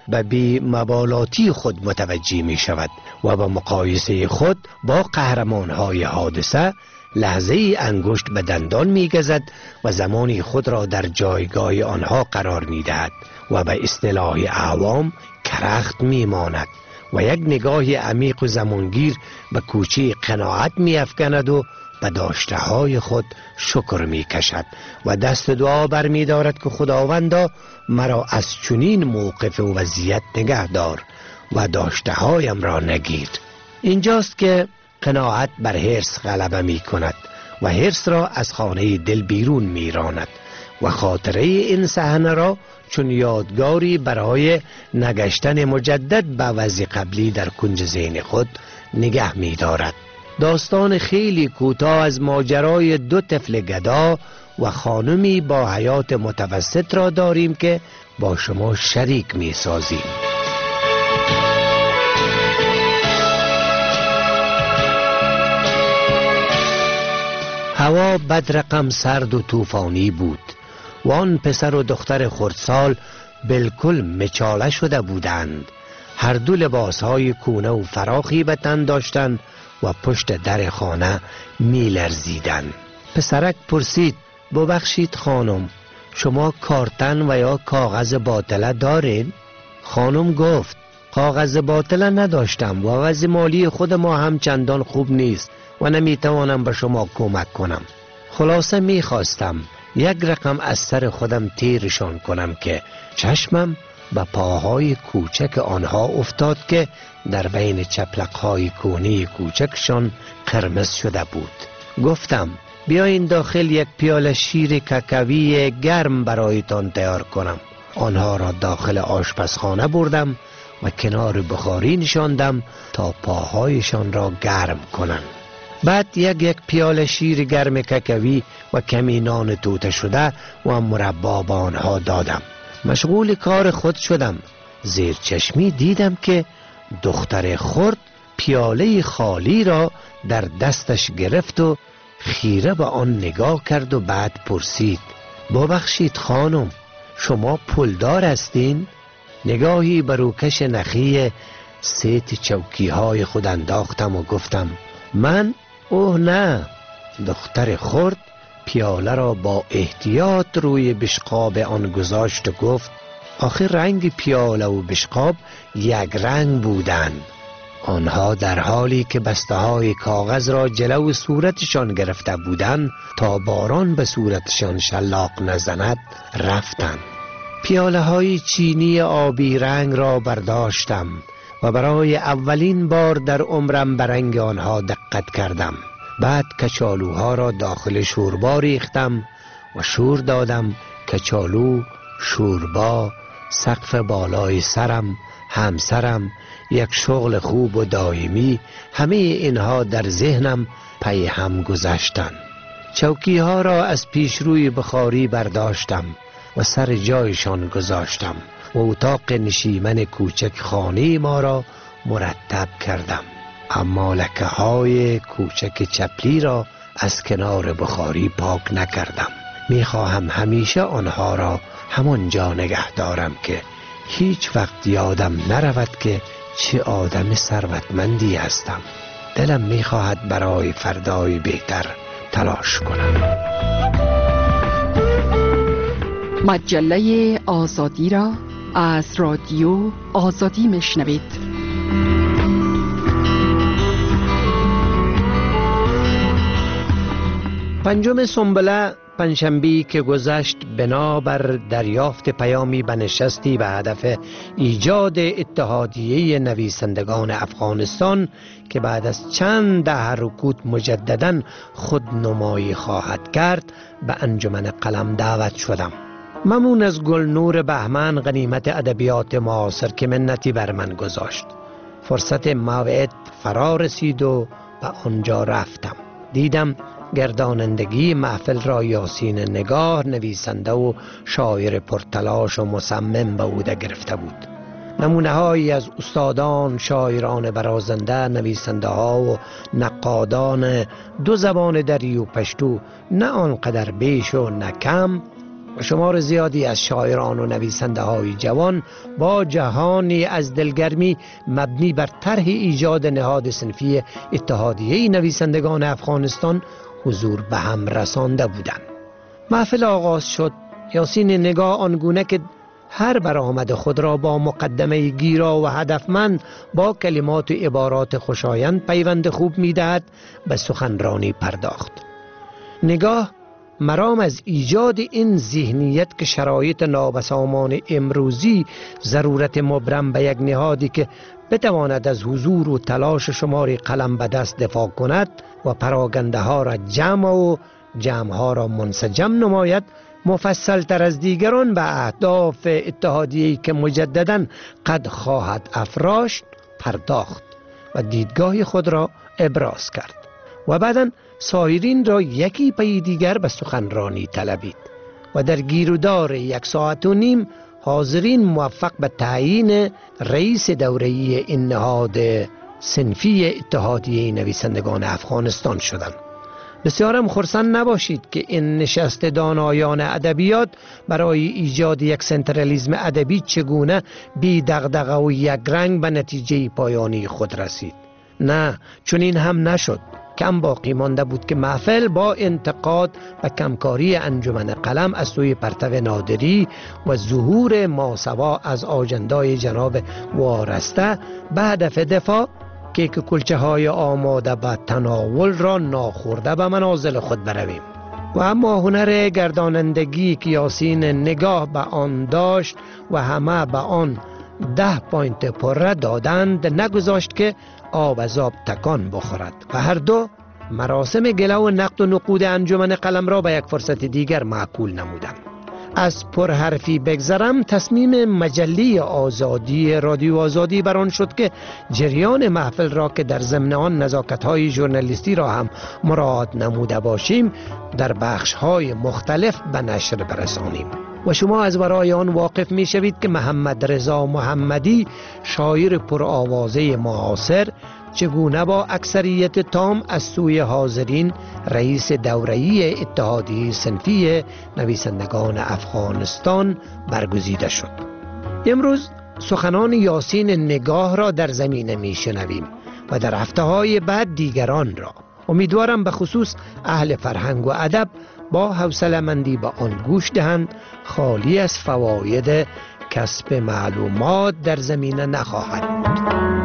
به بی مبالاتی خود متوجه می شود و به مقایسه خود با قهرمانهای حادثه لحظه انگشت به دندان می گزد و زمانی خود را در جایگاه آنها قرار می دهد و به اصطلاح عوام کرخت می ماند و یک نگاه عمیق و زمانگیر به کوچه قناعت می افکند و به داشته های خود شکر می کشد و دست دعا بر می دارد که خداوندا مرا از چنین موقف و وضعیت نگه دار و داشته هایم را نگیر. اینجاست که قناعت بر حرص غلبه می کند و حرص را از خانه دل بیرون می راند و خاطره این صحنه را چون یادگاری برای نگشتن مجدد به وضع قبلی در کنج ذهن خود نگه می دارد. داستان خیلی کوتاه از ماجرای دو طفل گدا و خانمی با حیات متوسط را داریم که با شما شریک می سازیم. هوا بدرقم سرد و طوفانی بود و آن پسر و دختر خردسال بالکل مچاله شده بودند. هر دو لباسهای کونه و فراخی به تن داشتند و پشت در خانه می لرزیدند. پسرک پرسید: ببخشید خانم، شما کارتن و یا کاغذ باطله دارین؟ خانم گفت: کاغذ باطله نداشتم و وضع مالی خود ما هم چندان خوب نیست و نمیتوانم به شما کمک کنم. خلاصه میخواستم یک رقم از سر خودم تیرشان کنم که چشمم به پاهای کوچک آنها افتاد که در بین چپلقهای کونی کوچکشان قرمز شده بود. گفتم: بیاین داخل یک پیاله شیر ککوی گرم برایتان تیار کنم. آنها را داخل آشپزخانه بردم و کنار بخاری نشاندم تا پاهایشان را گرم کنند. بعد یک پیاله شیر گرم ککوی و کمی نان توته شده و مربا به آنها دادم. مشغول کار خود شدم. زیر چشمی دیدم که دختر خرد پیاله خالی را در دستش گرفت و خیره به آن نگاه کرد و بعد پرسید: ببخشید خانم، شما پولدار هستین؟ نگاهی بر روکش نخی سیت چوکی های خود انداختم و گفتم: من؟ اوه نه. دختر خرد پیاله را با احتیاط روی بشقاب آن گذاشت و گفت: آخه رنگ پیاله و بشقاب یک رنگ بودند. آنها در حالی که بسته های کاغذ را جلو صورتشان گرفته بودند تا باران به صورتشان شلاق نزند رفتند. پیاله های چینی آبی رنگ را برداشتم و برای اولین بار در عمرم به رنگ آنها دقت کردم. بعد کچالوها را داخل شوربا ریختم و شور دادم. کچالو، شوربا، سقف بالای سرم، همسرم، یک شغل خوب و دائمی، همه اینها در ذهنم پی هم گذشتن. چوکی ها را از پیش روی بخاری برداشتم و سر جایشان گذاشتم و اتاق نشیمن کوچک خانه ما را مرتب کردم. اما لکه های کوچک چپلی را از کنار بخاری پاک نکردم. میخواهم همیشه آنها را همانجا نگه دارم که هیچ وقت یادم نرود که چه آدم ثروتمندی هستم. دلم میخواهد برای فردای بهتر تلاش کنم. مجله آزادی را از رادیو آزادی میشنوید. پنجم سنبله پنجشنبه‌ای که گذشت بنابر دریافت پیامی به نشستی به هدف ایجاد اتحادیه نویسندگان افغانستان که بعد از چند دهه رکود مجدداً خودنمایی خواهد کرد به انجمن قلم دعوت شدم. ممنون از گلنور بهمن غنیمت ادبیات معاصر که منتی بر من گذاشت. فرصت موعد فرا رسید و به آنجا رفتم. دیدم گردانندگی محفل را یاسین نگار نویسنده و شاعر پرتلاش و مصمم به عهده گرفته بود. نمونه هایی از استادان، شاعران برازنده، نویسنده ها و نقادان دو زبان دری و پشتو نه آنقدر بیش و نه کم و شمار زیادی از شاعران و نویسنده های جوان با جهانی از دلگرمی مبنی بر طرح ایجاد نهاد صنفی اتحادیه نویسندگان افغانستان حضور به هم رسانده بودند. محفل آغاز شد. یاسین نگاه آنگونه که هر برآمد خود را با مقدمه گیرا و هدفمند با کلمات و عبارات خوشایند پیوند خوب می‌دهد به سخنرانی پرداخت. نگاه مرام از ایجاد این ذهنیت که شرایط نابسامان امروزی ضرورت مبرم به یک نهادی که بتواند از حضور و تلاش شماری قلم به دست دفاع کند و پراگنده ها را جمع و جمع ها را منسجم نماید، مفصل تر از دیگران به اهداف اتحادیه‌ای که مجدداً قد خواهد افراشت پرداخت و دیدگاه خود را ابراز کرد و بعداً سایرین را یکی پی دیگر به سخنرانی طلبید و در گیرودار 1 ساعت و نیم حاضرین موفق به تعیین رئیس دوره‌ای این نهاد صنفی اتحادیه نویسندگان افغانستان شدند. بسیارم خرسند نباشید که این نشست دانایان ادبیات برای ایجاد یک سنترالیسم ادبی چگونه بی دغدغه و یک رنگ به نتیجه پایانی خود رسید. نه، چون این هم نشد. کم باقی مانده بود که محفل با انتقاد و کمکاری انجمن قلم از سوی پرتو نادری و ظهور ماسوا از آجندای جناب وارسته به هدف دفاع که کلچه های آماده به تناول را ناخورده به منازل خود برویم. و اما هنر گردانندگی که یاسین نگاه به آن داشت و همه به آن 10 پوینت پره دادند نگذاشت که آب از آب تکان بخورد و هر دو مراسم گله و نقد و نقود انجمن قلم را به یک فرصت دیگر معقول نمودند. از پرحرفی بگذرم، تصمیم مجله آزادی رادیو آزادی بران شد که جریان محفل را که در ضمن آن نزاکت‌های ژورنالیستی را هم مراعات نموده باشیم در بخش‌های مختلف به نشر برسانیم و شما از برای آن واقف می شوید که محمد رضا محمدی شاعر پرآوازه معاصر چگونه با اکثریت تام از سوی حاضرین رئیس دوره‌ای اتحادیه صنفی نویسندگان افغانستان برگزیده شد. امروز سخنان یاسین نگاه را در زمینه می شنویم و در هفته‌های بعد دیگران را. امیدوارم به خصوص اهل فرهنگ و ادب با حوصله‌مندی به آن گوش دهند، خالی از فواید کسب معلومات در زمینه نخواهد بود.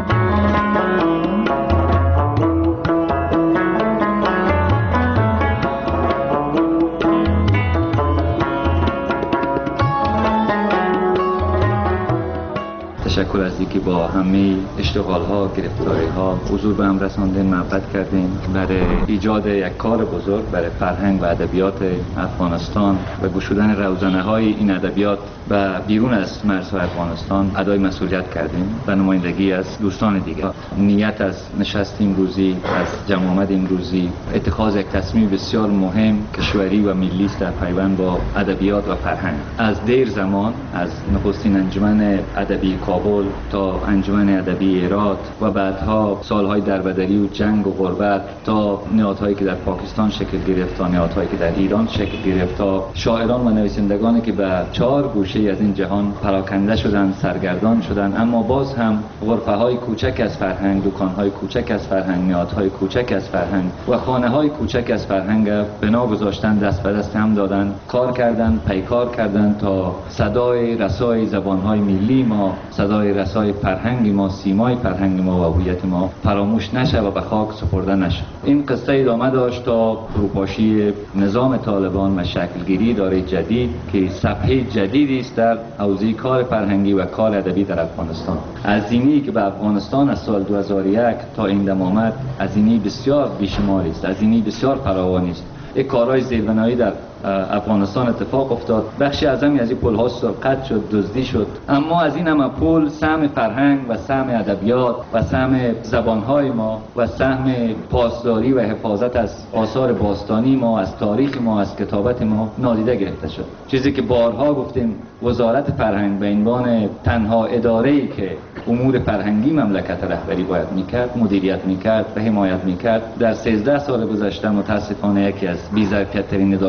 تشکر از اینکه با همه اشتغال ها، گرفتاری ها حضور به هم رساندین، محبت کردین برای ایجاد یک کار بزرگ برای فرهنگ و ادبیات افغانستان و گشودن روزنه های این ادبیات و بیرون از مرزهای افغانستان ادای مسئولیت کردیم و نمایندگی از دوستان دیگه. نیت از نشست امروزی، از جمع آمد امروزی اتخاذ یک تصمیم بسیار مهم کشوری و ملی است در پیوند با ادبیات و فرهنگ. از دیر زمان، از نخستین انجمن ادبی کابل تا انجمن ادبی هرات و بعدها سالهای دربدری و جنگ و غربت تا نهادهایی که در پاکستان شکل گرفت تا نهادهایی که در ایران شکل گرفت تا شاعران و نویسندگانی که به 4 گوشه از این جهان پراکنده شدند، سرگردان شدند، اما باز هم غرفه‌های کوچک از فرهنگ، دکان‌های کوچک از فرهنگ، نهادهای کوچک از فرهنگ و خانه‌های کوچک از فرهنگ بنا گذاشتن، دست به دست هم دادن، کار کردن، پیکار کردن تا صدای رسای زبان‌های ملی ما، صدای رسای فرهنگ ما، سیمای فرهنگ ما و هویت ما فراموش نشه و به خاک سپرده نشه. این قصه ادامه داشت تا فروپاشی نظام طالبان و شکلگیری اداره جدید که صفحه جدیدی است در حوزه کار فرهنگی و کار ادبی در افغانستان. هزینه‌ای که به افغانستان از سال 2001 تا این دم آمد هزینه بسیار بیشماری است، هزینه بسیار فراوانی است. یک کارهای زیربنایی در افغانستان اتفاق افتاد، بخشی اعظمی از این پل‌ها قطع شد، دزدی شد، اما از این همه پل سهم فرهنگ و سهم ادبیات و سهم زبان‌های ما و سهم پاسداری و حفاظت از آثار باستانی ما، از تاریخ ما، از کتابت ما نادیده گرفته شد. چیزی که بارها گفتیم وزارت فرهنگ به عنوان تنها اداره‌ای که امور فرهنگی مملکت رهبری باید میکرد، مدیریت میکرد و حمایت میکرد، در 13 سال گذشته متاسفانه یکی از بی‌ظرفیت‌ترین اداره‌های ممکن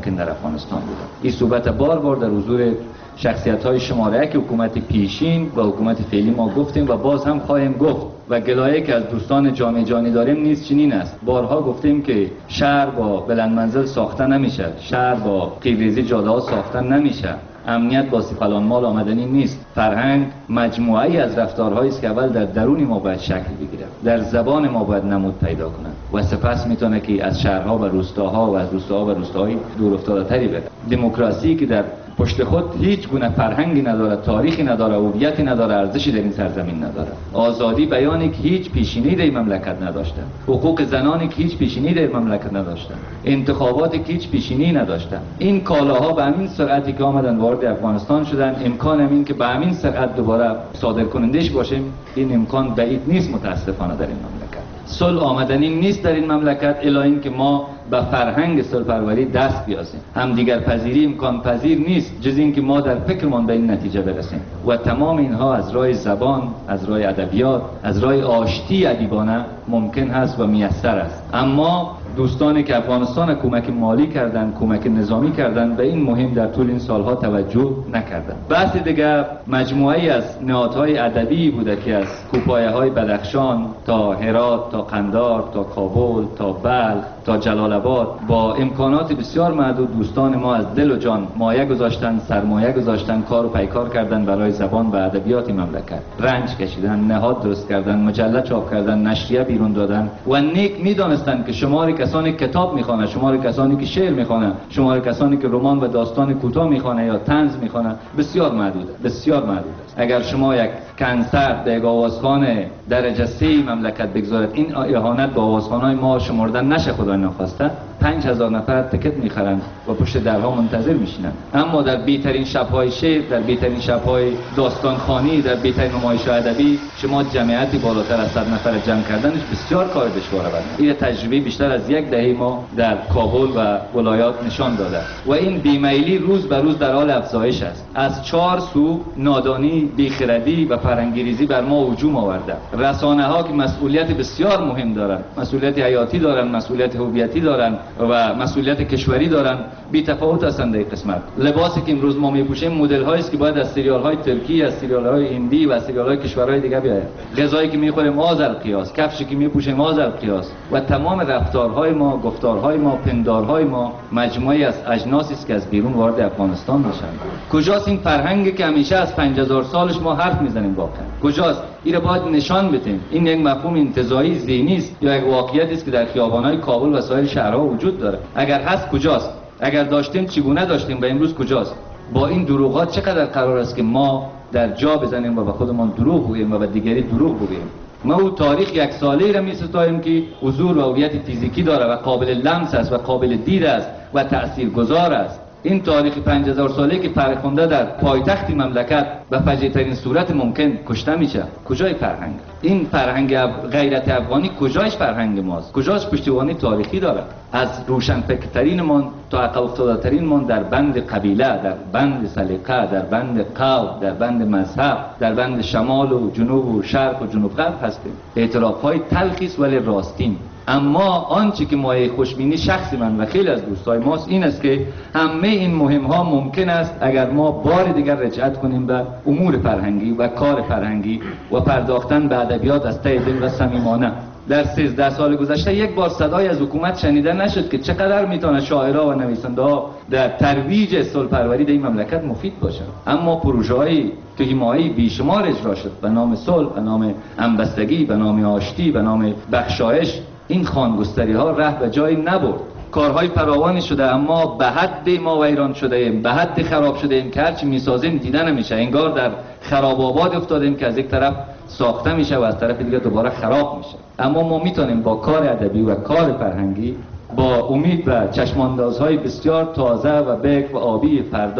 ممکن در افغانستان بوده. این صحبت بار در حضور شخصیت‌های شماره یک حکومت پیشین و حکومت فعلی ما گفتیم و باز هم خواهیم گفت و گلایه که از دوستان جامعه جانی داریم نیست چنین است. بارها گفتیم که شهر با بلند منزل ساخته نمیشه، شهر با قیبریزی جاده‌ها ساخته نمیشه، امنیت با سیفلان مال آمدنی نیست. فرهنگ مجموعه‌ای از رفتارهایی است که اول در درون ما باید شکل بگیره، در زبان ما باید نمود پیدا کنه و سپس میتونه که از شهرها و روستاها و از روستاها و روستاهای دور افتاده‌تری بره. دموکراسی که در پشت خود هیچ گونه فرهنگی نداره، تاریخی نداره، هویتی نداره، ارزشی در این سرزمین نداره. آزادی بیانی که هیچ پیشینه‌ای در این مملکت نداشته، حقوق زنانی که هیچ پیشینه‌ای در این مملکت نداشته، انتخاباتی که هیچ پیشینه‌ای نداشته. این کالاها به همین سرعتی که آمدن وارد افغانستان شدن، امکان این که به همین سرعت دوباره صادرکننده‌اش باشیم این امکان بعید نیست متاسفانه در این مملکت. صلح آمدنی نیست در این مملکت الا این که ما به فرهنگ صلح‌پروری دست بیازیم. همدیگر پذیری امکان پذیر نیست جز این که ما در فکرمان به این نتیجه برسیم و تمام اینها از راه زبان، از راه ادبیات، از راه آشتی ادیبانه ممکن هست و میسر است. اما دوستانی که افغانستان کمک مالی کردند، کمک نظامی کردند، به این مهم در طول این سالها توجه نکردند. بحث دیگر مجموعه‌ای از نهادهای ادبی بوده که از کوپایه‌های بدخشان تا هرات تا قندار تا کابل تا بلخ تا جلال آباد با امکانات بسیار محدود دوستان ما از دل و جان مایه گذاشتن، سرمایه گذاشتن، کار و پیکار کردن برای زبان و ادبیات مملکت. رنج کشیدن، نهاد درست کردن، مجله چاپ کردن، نشریه بیرون دادن و نیک می‌دانستند که شمار کسانی کتاب می‌خوانند، شمار کسانی که شعر می‌خوانند، شمار کسانی که رمان و داستان کوتاه می‌خوانند یا طنز می‌خوانند بسیار محدود است، بسیار محدود است. اگر شما یک کنسرت در یک آوازخانه درجه 3 مملکت بگذارید این اهانت به آوازخانه‌های ما شمردن نشه خدای نخواسته. 5000 نفر تکت میخرند و پشت درها منتظر میشینند. اما در بهترین شب‌های شعر، در بهترین شب‌های داستانخوانی، در بهترین نمایش‌های ادبی شما جمعیتی بالاتر از 100 نفر جمع کردنش بسیار کار دشواره بود. این تجربه بیشتر از یک دهه ما در کابل و ولایات نشان داده و این بیمیلی روز به روز در حال افزایش است. از 4 سو نادانی، بیخردی و فرهنگیریزی بر ما هجوم آورده. رسانه‌ها که مسئولیت بسیار مهم دارند، مسئولیت حیاتی دارند، مسئولیت هویتی دارند و مسئولیت کشوری دارن، بی تفاوت هستند در این قسمت. لباسی که امروز ما میپوشیم مدل هایی است که باید از سریال های ترکی، از سریال های هندی و از سریال های کشورهای دیگه بیاید. غذایی که میخوریم آذر قیاس، کفشی که میپوشیم آذر قیاس و تمام رفتارهای ما، گفتارهای ما، پندارهای ما مجموعی از اجناسی است که از بیرون وارد افغانستان میشن. کجاست این فرهنگی که همیشه از 50000 سالش ما حرف میزنیم واقعا؟ کجاست؟ این رو باید نشان بدیم. این یک مفهوم انتزاعی ذهنی است یا یک واقعیتی است که در خیابان‌های کابل و سایر شهرها وجود داره؟ اگر هست کجاست؟ اگر داشتیم چگونه داشتیم و امروز کجاست؟ با این دروغات چقدر قرار است که ما در جا بزنیم و به خودمان دروغ بگوییم و به دیگری دروغ بگوییم؟ ما او تاریخ یک ساله را می‌ستاییم که حضور و هویت فیزیکی داره و قابل لمس است و قابل دید است و تاثیرگذار است. این تاریخ 5000 ساله که فرخنده در پایتخت مملکت به فجیع‌ترین صورت ممکن کشته میشه. کجای فرهنگ؟ این فرهنگ غیرت افغانی کجایش فرهنگ ماست؟ کجاش پشتیبانی تاریخی داره؟ از روشنفکرترینمان تا عقب افتاده‌ترینمان در بند قبیله، در بند سلیقه، در بند قوم، در بند مذهب، در بند شمال و جنوب و شرق و جنوب غرب هستیم. اعتراف‌های تلخی است ولی راستین. اما آنچه که مایه خوشبینی شخصی من و خیلی از دوستای ماست این است که همه این مهم ها ممکن است اگر ما بار دیگر رجعت کنیم به امور فرهنگی و کار فرهنگی و پرداختن به ادبیات از ته دل و صمیمانه. در 13 سال گذشته یک بار صدای از حکومت شنیده نشد که چقدر میتونه شاعرها و نویسنده‌ها در ترویج صلح‌پروری در این مملکت مفید باشند. اما پروژه‌های توهیمایی بیشمار اجرا شد به نام صلح، به نام همبستگی، به نام آشتی، به نام بخشایش. این خانگستری ها ره به جایی نبرد. کارهای فراوانی شده اما به حد ما ویران شده ایم، به حد خراب شده ایم که هرچی میسازیم دیده نمیشه. انگار در خراب آباد افتادیم که از یک طرف ساخته میشه و از طرف دیگه دوباره خراب میشه. اما ما میتونیم با کار ادبی و کار فرهنگی با امید و چشماندازهای بسیار تازه و بکر و آبی فردا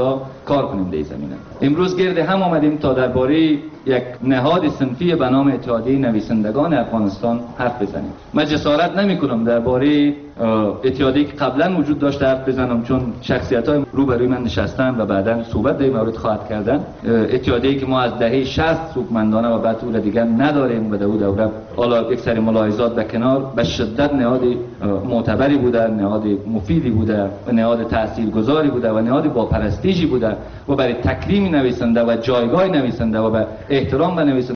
کار کنیم در این زمینه. امروز گرد هم آمدیم تا درباره یک نهاد صنفی به نام اتحادیه نویسندگان افغانستان حرف بزنیم. من جسارت نمی کنم درباره اتحادیه که قبلا وجود داشته حرف بزنم، چون شخصیت‌های روبروی من نشستن و بعداً صحبت در این مورد خواهد کردن. اتحادیه که ما از دهه 60 سوگمندانه و بعد اون دیگر نداریم و در اون دوره حالا یک سری ملاحظات به کنار، به شدت نهاد معتبری بوده، نهاد مفیدی بوده و نهاد تاثیرگذاری بوده و نهاد با پرستیژی بوده و برای تکریم نویسنده و جایگاه نویسنده و به احترام به نویسنده